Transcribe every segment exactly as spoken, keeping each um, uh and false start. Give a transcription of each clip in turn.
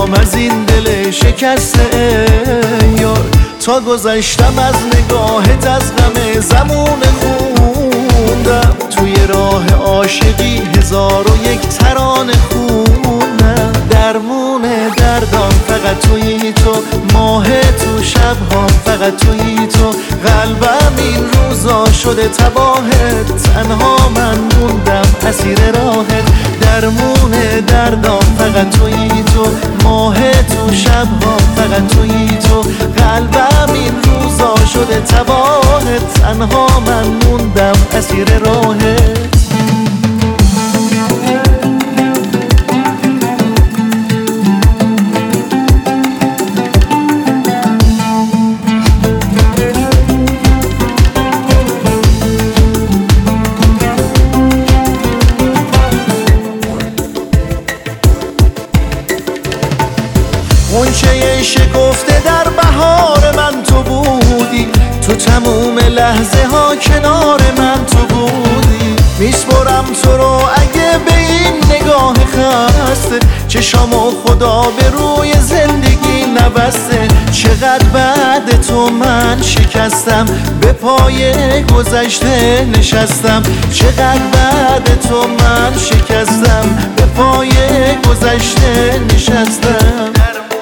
میخوام از این دل شکسته یار. تا گذشتم از نگاهت از غم زمون خوندم، توی راه عاشقی هزار و یک ترانه خوندم. درمون دردام فقط تویی تو، ماه تو شبها فقط تویی تو. قلبم این روزا شده تباهت، تنها من موندم اسیر راهت. درمون دردام فقط تویی تو، ماه تو شبها فقط تویی تو. قلبم این روزا شده تباهت، تنها من موندم اسیر راهت. غنچه شکفته در بهار من تو بودی، تو تموم لحظه ها کنار من تو بودی. میسپرم تو رو اگه به این نگاه خسته، چشامو خدا به روی زندگی نبسته. چقدر بعد تو من شکستم، به پای گذشته نشستم. چقدر بعد تو من شکستم، به پای گذشته نشستم.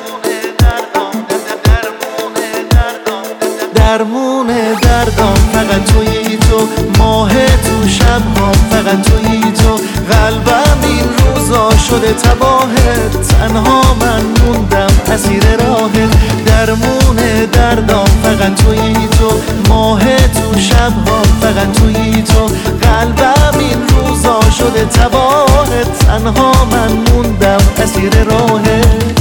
درمون دردام فقط تویی تو، ماه تو شبها فقط تویی تو. قلبم این روزا شده تباهت، تنها من موندم اسیر راهت. درمون دردام فقط تویی تو، ماه تو شبها فقط تویی تو. قلبم این روزا شده تباهت، تنها من موندم اسیر راهت.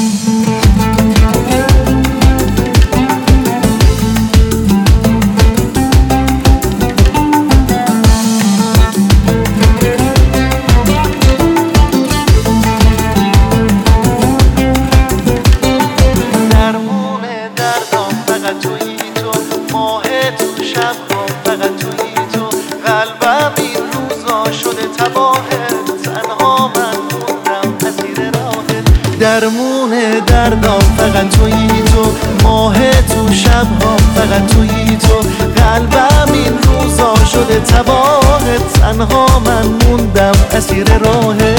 قلبم این روزا شده تباهت، تنها من موندم اسیر راهت. درمون دردام فقط تویی تو، ماه تو شبها فقط تویی تو. قلبم این روزا شده تباهت، تنها من موندم اسیر راهت.